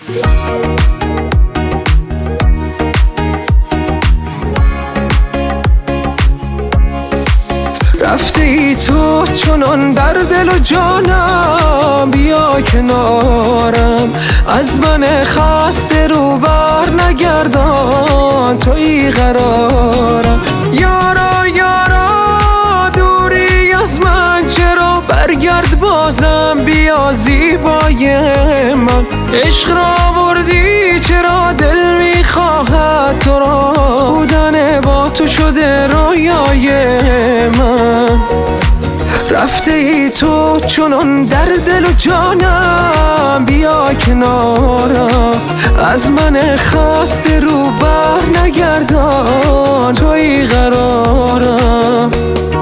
رفتی تو چنان در دل و جانم، بیا کنارم، از من خسته رو بر نگردان، تویی قرارم. یارا یارا دوری از من چرا، برگرد بازم بیا زیبای من. عشق را بردی چرا، دل میخواهد تو را، بودن با تو شده رویای من. رفته ای تو چنان در دل و جانم، بیا کنارم، از من خسته رو بر نگردان، تویی قرارم.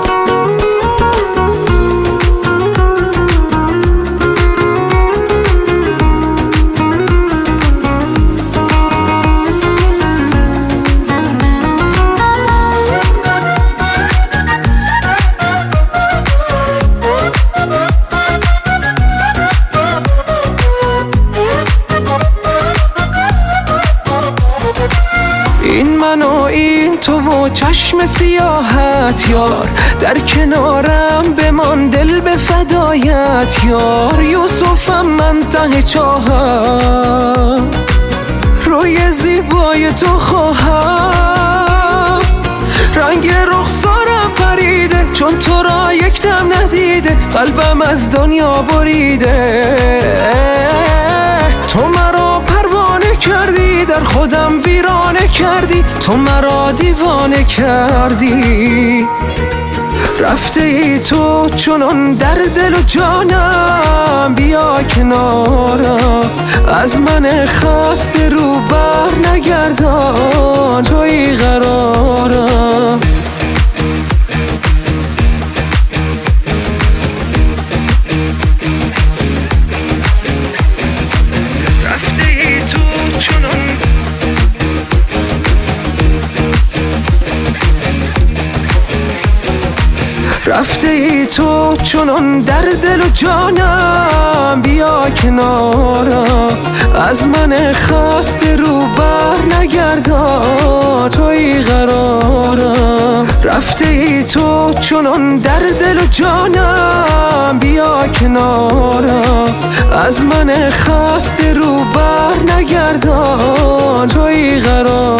این من و این تو و چشم سیاحت یار، در کنارم بمان دل به فدایت یار. یوسفم من ته چاهم، روی زیبای تو خواهم. رنگ رخسارم پریده چون تو را یک دم ندیده، قلبم از دنیا بریده. تو مرا پروانه کردی، در خودم ویرانه کردی، تو مرا دیوانه کردی. رفته ای تو چنان در دل و جانم، بیا کنارم، از من خسته رو بر نگردان، تویی قرارم. رفته ای تو چنان در دل و جانم، بیا کنارم، از من خسته رو بر نگردان، تویی قرارم. رفته ای تو چنان در دل و جانم، بیا کنارم، از من خسته رو بر نگردان، تویی قرارم.